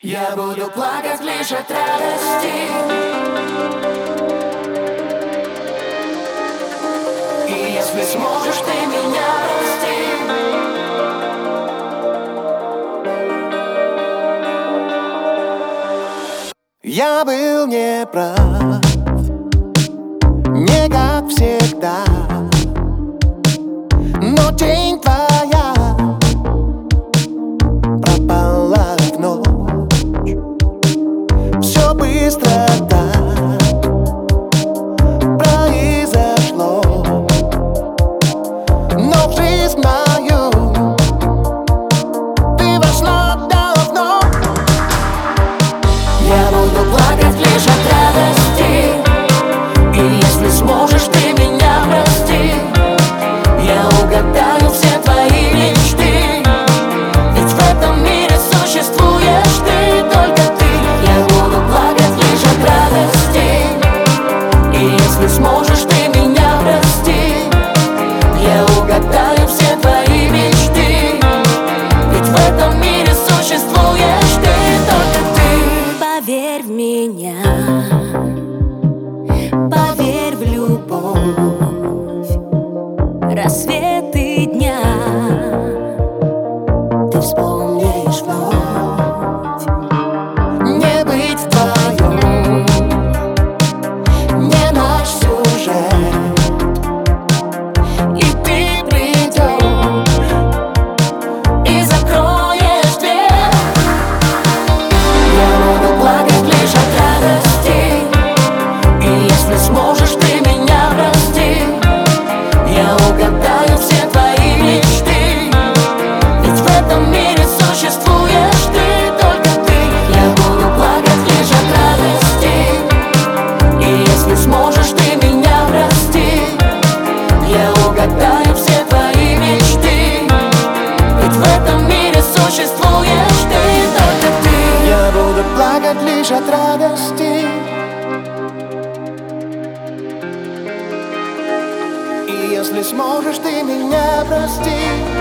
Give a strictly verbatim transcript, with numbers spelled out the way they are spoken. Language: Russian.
Я буду плакать лишь от радости. И если сможешь ты меня простить, я был неправ, не как всегда, но тень твоя пропала в ночь. Все быстро так произошло, но в жизнь мою ты вошла давно. я буду плакать лишь от радости. И если сможешь ты меня простить, я угадаю все твои мечты. Ведь в этом мире существуешь ты, только ты. Я буду плакать лишь от радости. И если сможешь ты меня простить, я угадаю все твои мечты. Ведь в этом мире существуешь ты, только ты. Поверь в меня, поверь в любовь, рассветы дня ты вспомнишь вновь. Не быть вдвоем, не наш сюжет, И ты придешь и закроешь дверь. Я буду плакать лишь от радости. И если сможешь ты меня простить, я угадаю все твои мечты. Ведь в этом мире существуешь ты, только ты. Я буду плакать лишь от радости. И если сможешь ты меня простить, я угадаю все твои мечты. Ведь в этом мире существуешь ты, только ты. я буду плакать лишь от радости. И если сможешь ты меня простить,